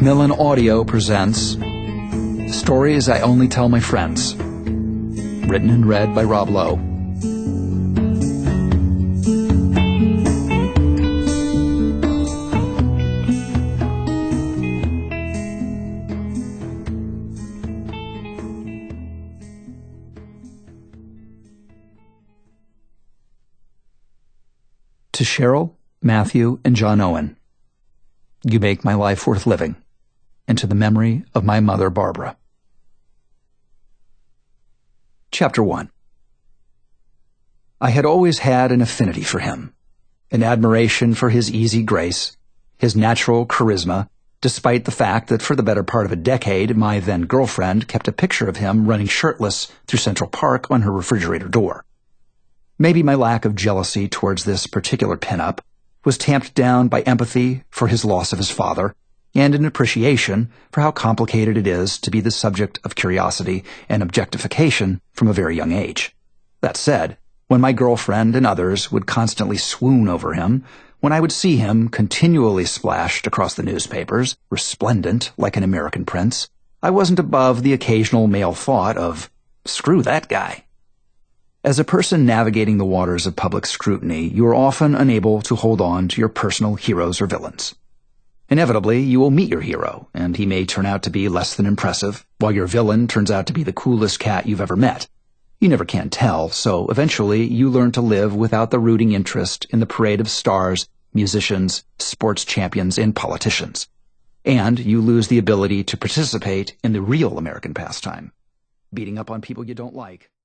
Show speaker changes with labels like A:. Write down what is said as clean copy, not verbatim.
A: Macmillan Audio presents Stories I Only Tell My Friends. Written and read by Rob Lowe. To Cheryl, Matthew, and John Owen, you make my life worth living, and to the memory of my mother, Barbara. Chapter 1. I had always had an affinity for him, an admiration for his easy grace, his natural charisma, despite the fact that for the better part of a decade my then-girlfriend kept a picture of him running shirtless through Central Park on her refrigerator door. Maybe my lack of jealousy towards this particular pinup was tamped down by empathy for his loss of his father and an appreciation for how complicated it is to be the subject of curiosity and objectification from a very young age. That said, when my girlfriend and others would constantly swoon over him, when I would see him continually splashed across the newspapers, resplendent like an American prince, I wasn't above the occasional male thought of, screw that guy. As a person navigating the waters of public scrutiny, you are often unable to hold on to your personal heroes or villains. Inevitably, you will meet your hero, and he may turn out to be less than impressive, while your villain turns out to be the coolest cat you've ever met. You never can tell, so eventually you learn to live without the rooting interest in the parade of stars, musicians, sports champions, and politicians. And you lose the ability to participate in the real American pastime, beating up on people you don't like.